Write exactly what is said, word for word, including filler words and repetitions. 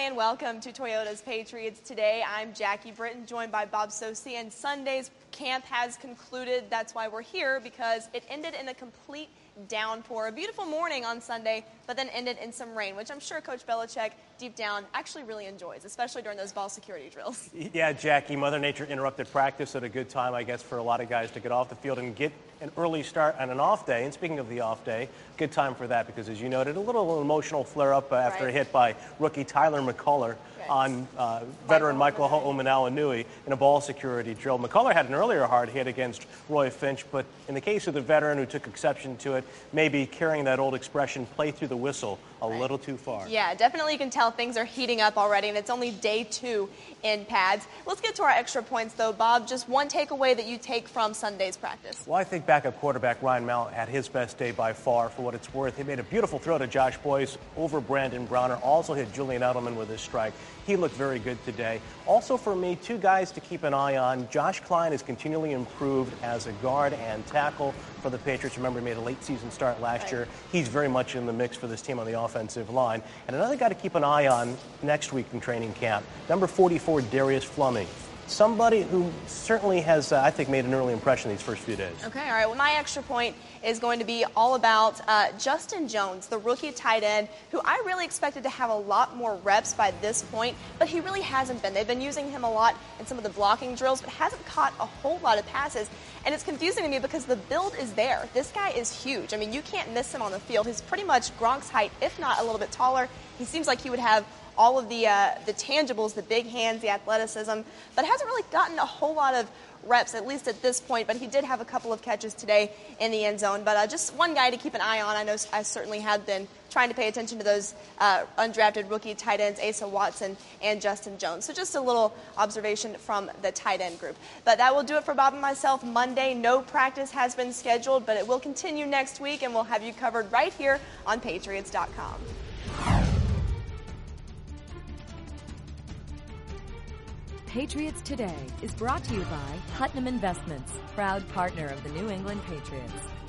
and welcome to Toyota's Patriots Today. I'm Jackie Britton, joined by Bob Socci, and Sunday's camp has concluded. That's why we're here, because it ended in a complete downpour. A beautiful morning on Sunday, but then ended in some rain, which I'm sure Coach Belichick, deep down, actually really enjoys, especially during those ball security drills. Yeah, Jackie, Mother Nature interrupted practice at a good time, I guess, for a lot of guys to get off the field and get an early start on an off day. And speaking of the off day, good time for that because, as you noted, a little emotional flare-up after right. a hit by rookie Tyler McCullough right. on uh, veteran Michael Ho'omanawanui in a ball security drill. McCullough had an earlier hard hit against Roy Finch, but in the case of the veteran who took exception to it, maybe carrying that old expression, play through the whistle, a right. little too far. Yeah, definitely you can tell things are heating up already, and it's only day two in pads. Let's get to our extra points, though. Bob, just one takeaway that you take from Sunday's practice. Well, I think backup quarterback Ryan Mallett had his best day by far, for what it's worth. He made a beautiful throw to Josh Boyce over Brandon Browner, also hit Julian Edelman with his strike. He looked very good today. Also for me, two guys to keep an eye on. Josh Klein has continually improved as a guard and tackle for the Patriots. Remember, he made a late season start last right. year. He's very much in the mix for this team on the offensive line. And another guy to keep an eye on next week in training camp, number forty-four, Darius Fleming. Somebody who certainly has, uh, I think, made an early impression these first few days. Okay, all right. Well, my extra point is going to be all about uh, Justin Jones, the rookie tight end, who I really expected to have a lot more reps by this point, but he really hasn't been. They've been using him a lot in some of the blocking drills, but hasn't caught a whole lot of passes. And it's confusing to me because the build is there. This guy is huge. I mean, you can't miss him on the field. He's pretty much Gronk's height, if not a little bit taller. He seems like he would have all of the uh, the tangibles, the big hands, the athleticism, but hasn't really gotten a whole lot of reps, at least at this point. But he did have a couple of catches today in the end zone. But uh, just one guy to keep an eye on. I know I certainly have been trying to pay attention to those uh, undrafted rookie tight ends, Asa Watson and Justin Jones. So just a little observation from the tight end group. But that will do it for Bob and myself. Monday, no practice has been scheduled, but it will continue next week, and we'll have you covered right here on Patriots dot com. Patriots Today is brought to you by Putnam Investments, proud partner of the New England Patriots.